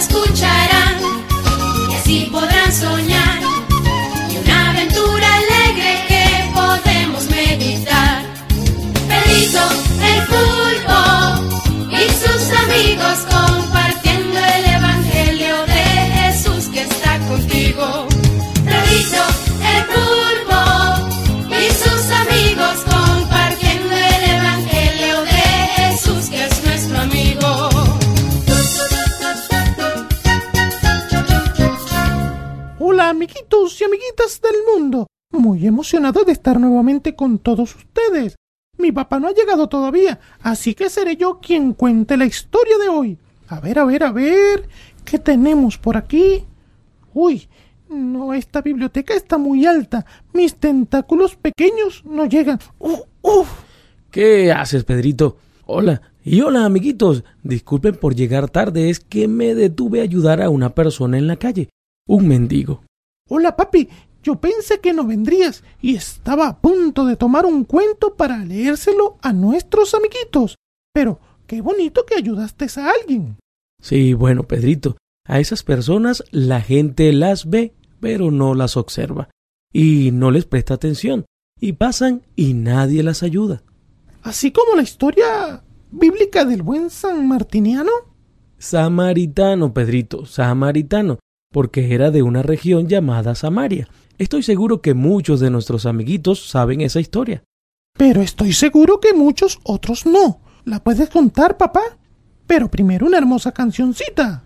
escucharán y así podrán soñar y una aventura alegre que podemos meditar. Pedrito el pulpo y sus amigos compartiendo el evangelio de Jesús que está contigo. Pedrito el pulpo y sus amigos compartiendo el evangelio de Jesús que es nuestro amigo. Hola amiguitos y amiguitas del mundo, muy emocionado de estar nuevamente con todos ustedes. Mi papá no ha llegado todavía, así que seré yo quien cuente la historia de hoy. A ver, ¿qué tenemos por aquí? Uy, no, esta biblioteca está muy alta, mis tentáculos pequeños no llegan. ¿Qué haces, Pedrito? Hola, y hola amiguitos, disculpen por llegar tarde, es que me detuve a ayudar a una persona en la calle, un mendigo. Hola papi, yo pensé que no vendrías y estaba a punto de tomar un cuento para leérselo a nuestros amiguitos. Pero qué bonito que ayudaste a alguien. Sí, bueno, Pedrito, a esas personas la gente las ve, pero no las observa, y no les presta atención, y pasan y nadie las ayuda. Así como la historia bíblica del buen San Martiniano. Samaritano, Pedrito, samaritano, porque era de una región llamada Samaria. Estoy seguro que muchos de nuestros amiguitos saben esa historia. Pero estoy seguro que muchos otros no. ¿La puedes contar, papá? Pero primero una hermosa cancioncita.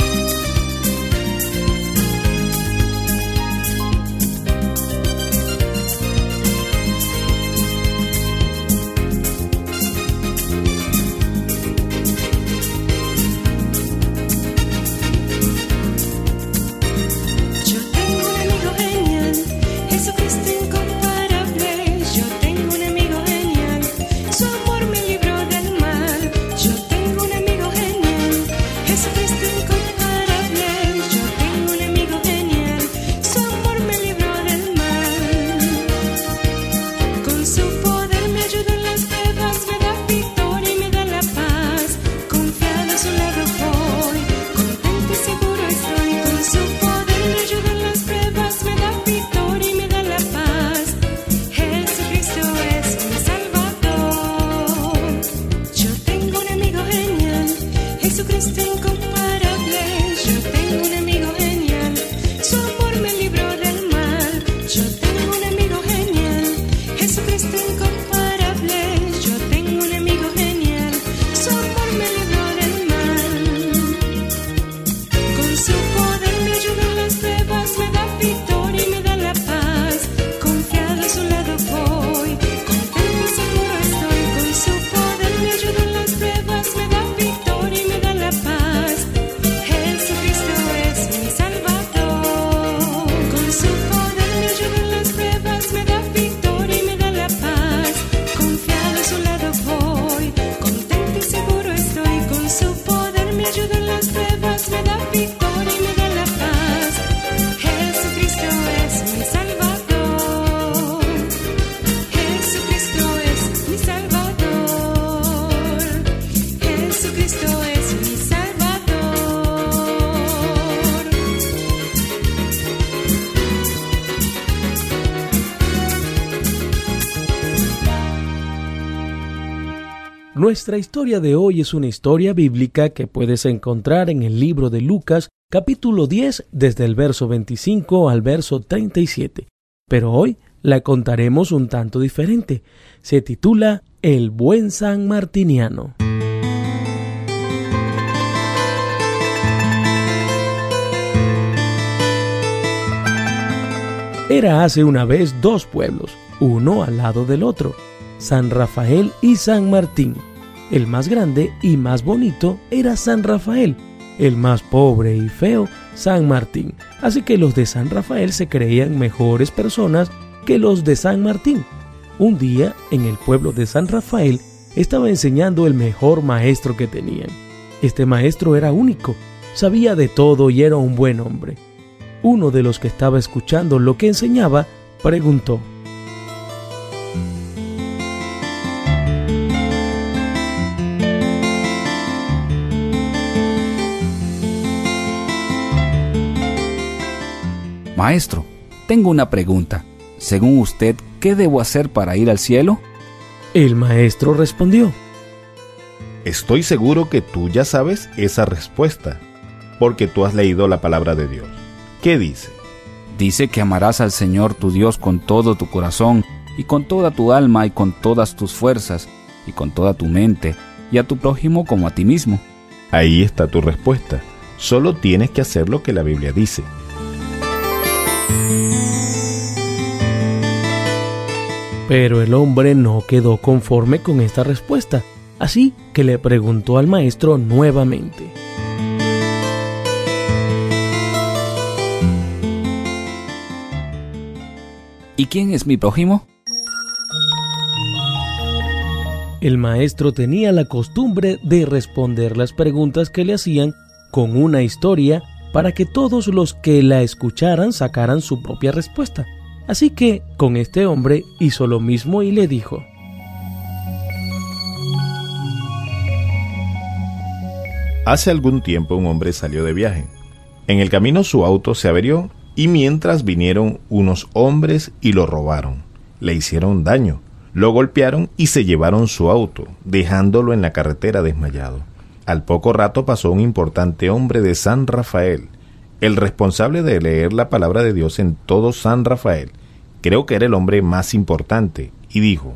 Nuestra historia de hoy es una historia bíblica que puedes encontrar en el libro de Lucas, capítulo 10, desde el verso 25 al verso 37. Pero hoy la contaremos un tanto diferente. Se titula El buen San Martiniano. Era hace una vez dos pueblos, uno al lado del otro, San Rafael y San Martín. El más grande y más bonito era San Rafael, el más pobre y feo, San Martín. Así que los de San Rafael se creían mejores personas que los de San Martín. Un día, en el pueblo de San Rafael, estaba enseñando el mejor maestro que tenían. Este maestro era único, sabía de todo y era un buen hombre. Uno de los que estaba escuchando lo que enseñaba preguntó: Maestro, tengo una pregunta. Según usted, ¿qué debo hacer para ir al cielo? El maestro respondió: Estoy seguro que tú ya sabes esa respuesta, porque tú has leído la palabra de Dios. ¿Qué dice? Dice que amarás al Señor tu Dios con todo tu corazón, y con toda tu alma, y con todas tus fuerzas, y con toda tu mente, y a tu prójimo como a ti mismo. Ahí está tu respuesta. Solo tienes que hacer lo que la Biblia dice. Pero el hombre no quedó conforme con esta respuesta, así que le preguntó al maestro nuevamente. ¿Y quién es mi prójimo? El maestro tenía la costumbre de responder las preguntas que le hacían con una historia para que todos los que la escucharan sacaran su propia respuesta. Así que con este hombre hizo lo mismo y le dijo: Hace algún tiempo un hombre salió de viaje. En el camino su auto se averió y mientras vinieron unos hombres y lo robaron. Le hicieron daño, lo golpearon y se llevaron su auto, dejándolo en la carretera desmayado. Al poco rato pasó un importante hombre de San Rafael, el responsable de leer la palabra de Dios en todo San Rafael. Creo que era el hombre más importante, y dijo: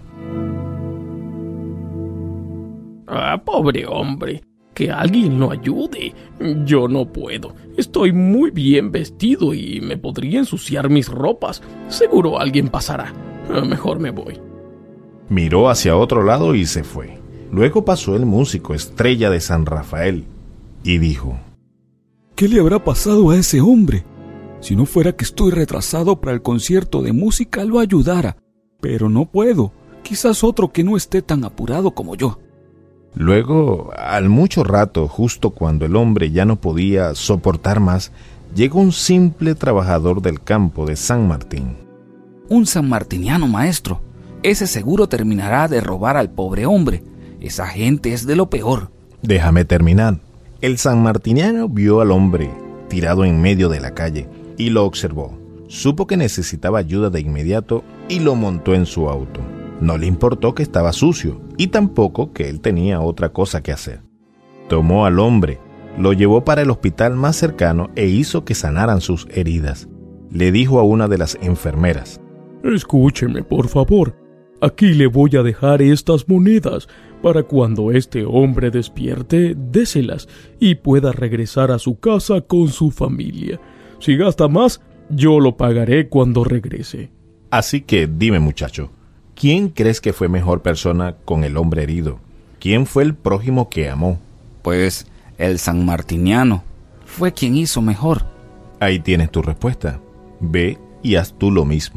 Pobre hombre, que alguien lo ayude. Yo no puedo. Estoy muy bien vestido y me podría ensuciar mis ropas. Seguro alguien pasará. Mejor me voy. Miró hacia otro lado y se fue. Luego pasó el músico estrella de San Rafael y dijo: ¿Qué le habrá pasado a ese hombre? Si no fuera que estoy retrasado para el concierto de música, lo ayudara. Pero no puedo. Quizás otro que no esté tan apurado como yo. Luego, al mucho rato, justo cuando el hombre ya no podía soportar más, llegó un simple trabajador del campo de San Martín. Un sanmartiniano, maestro. Ese seguro terminará de robar al pobre hombre. Esa gente es de lo peor. Déjame terminar. El sanmartiniano vio al hombre tirado en medio de la calle y lo observó. Supo que necesitaba ayuda de inmediato y lo montó en su auto. No le importó que estaba sucio y tampoco que él tenía otra cosa que hacer. Tomó al hombre, lo llevó para el hospital más cercano e hizo que sanaran sus heridas. Le dijo a una de las enfermeras: Escúcheme, por favor. Aquí le voy a dejar estas monedas para cuando este hombre despierte, déselas y pueda regresar a su casa con su familia. Si gasta más, yo lo pagaré cuando regrese. Así que dime, muchacho, ¿quién crees que fue mejor persona con el hombre herido? ¿Quién fue el prójimo que amó? Pues el sanmartiniano fue quien hizo mejor. Ahí tienes tu respuesta. Ve y haz tú lo mismo.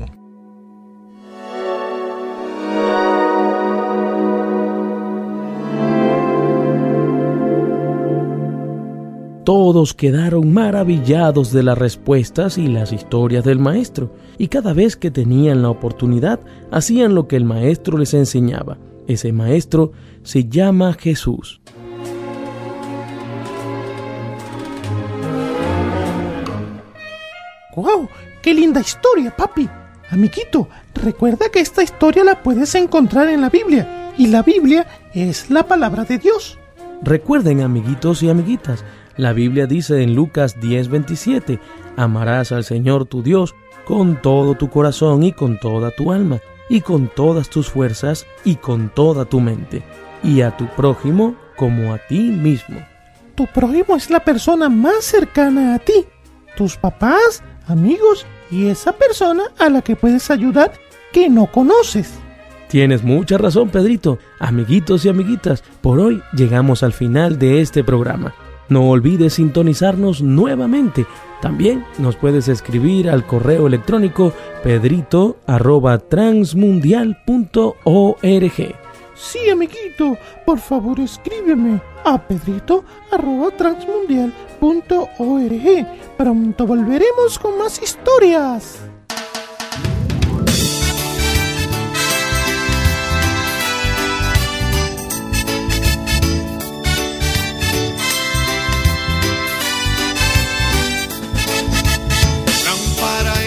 Todos quedaron maravillados de las respuestas y las historias del maestro, y cada vez que tenían la oportunidad, hacían lo que el maestro les enseñaba. Ese maestro se llama Jesús. ¡Guau! ¡Qué linda historia, papi! Amiguito, recuerda que esta historia la puedes encontrar en la Biblia, y la Biblia es la palabra de Dios. Recuerden, amiguitos y amiguitas, la Biblia dice en Lucas 10:27, amarás al Señor tu Dios con todo tu corazón y con toda tu alma, y con todas tus fuerzas y con toda tu mente, y a tu prójimo como a ti mismo. Tu prójimo es la persona más cercana a ti, tus papás, amigos y esa persona a la que puedes ayudar que no conoces. Tienes mucha razón, Pedrito. Amiguitos y amiguitas, por hoy llegamos al final de este programa. No olvides sintonizarnos nuevamente. También nos puedes escribir al correo electrónico pedrito@transmundial.org. Sí, amiguito, por favor escríbeme a pedrito@transmundial.org. Pronto volveremos con más historias. Lámpara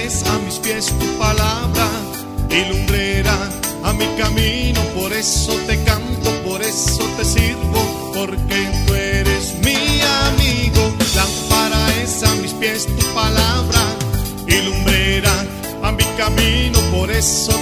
es tu palabra y lumbrera a mi camino. Por eso te canto, por eso te sirvo, porque tú eres mi amigo. Lámpara es a mis pies tu palabra y lumbrera a mi camino. Por eso